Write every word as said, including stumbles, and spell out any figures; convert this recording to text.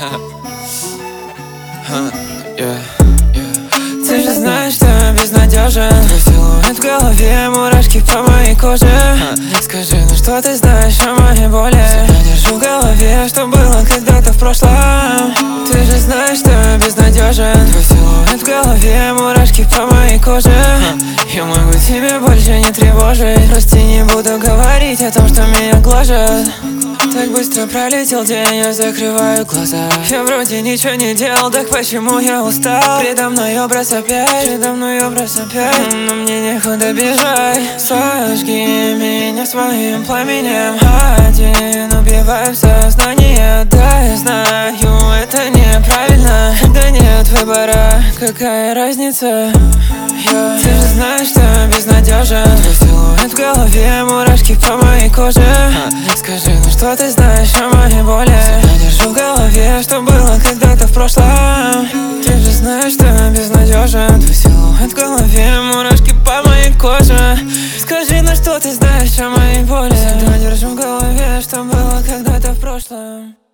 Ты же знаешь, что я безнадежен. Твой силуэт в голове, мурашки по моей коже. Скажи, ну что ты знаешь о моей боли? Всегда держу в голове, что было когда-то в прошлом. Ты же знаешь, что я безнадежен. Твой силуэт в голове, мурашки по моей коже. Я могу тебя больше не тревожить. Прости, не буду говорить о том, что меня гложет. Так быстро пролетел день, я закрываю глаза. Я вроде ничего не делал, так почему я устал? Предо мной образ опять, предо мной образ опять. Но мне некуда бежать. Сожги меня своим пламенем. Один убиваю сознание. Да, я знаю, это неправильно. Да нет выбора, какая разница? Я... Ты же знаешь, что я безнадежен. Твой силуэт в голове, мурашки по моей коже. Скажи, ну что ты знаешь о моей боли? Всегда держу в голове, что было когда-то в прошлом. Ты же знаешь, что я безнадежен. Твой силуэт в голове, мурашки по моей коже. Скажи, ну что ты знаешь о моей боли? Всегда держу в голове, что было когда-то в прошлом.